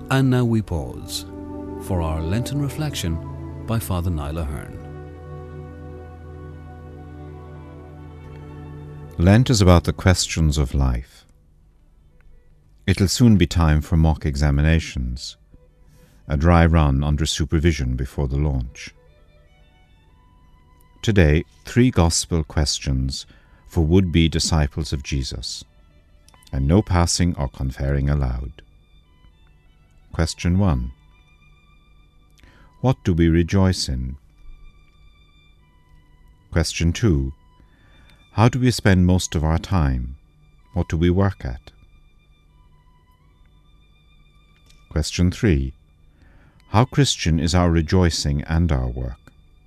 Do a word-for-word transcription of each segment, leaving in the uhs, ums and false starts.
And now we pause for our Lenten reflection by Father Niall Ahern. Lent is about the questions of life. It'll soon be time for mock examinations, a dry run under supervision before the launch. Today, three gospel questions for would-be disciples of Jesus, and no passing or conferring allowed. Question one. What do we rejoice in? Question two. How do we spend most of our time? What do we work at? Question three. How Christian is our rejoicing and our work?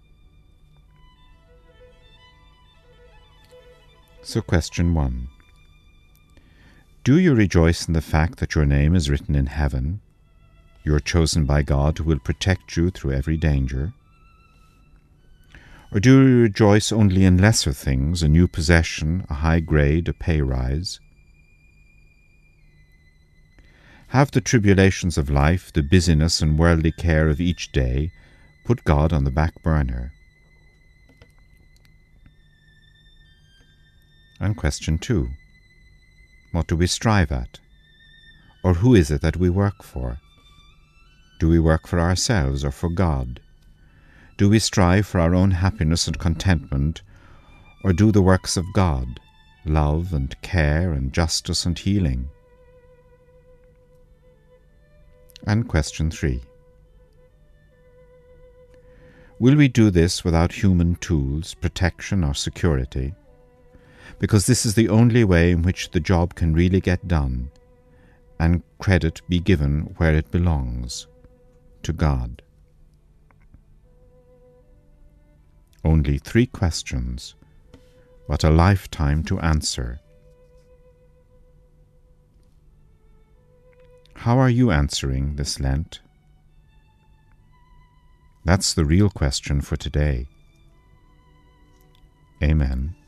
So question one. Do you rejoice in the fact that your name is written in heaven? You are chosen by God who will protect you through every danger? Or do you rejoice only in lesser things, a new possession, a high grade, a pay rise? Have the tribulations of life, the busyness and worldly care of each day, put God on the back burner? And question two. What do we strive at? Or who is it that we work for? Do we work for ourselves or for God? Do we strive for our own happiness and contentment, or do the works of God, love and care and justice and healing? And question three. Will we do this without human tools, protection or security? Because this is the only way in which the job can really get done, and credit be given where it belongs, to God. Only three questions, but a lifetime to answer. How are you answering this Lent? That's the real question for today. Amen.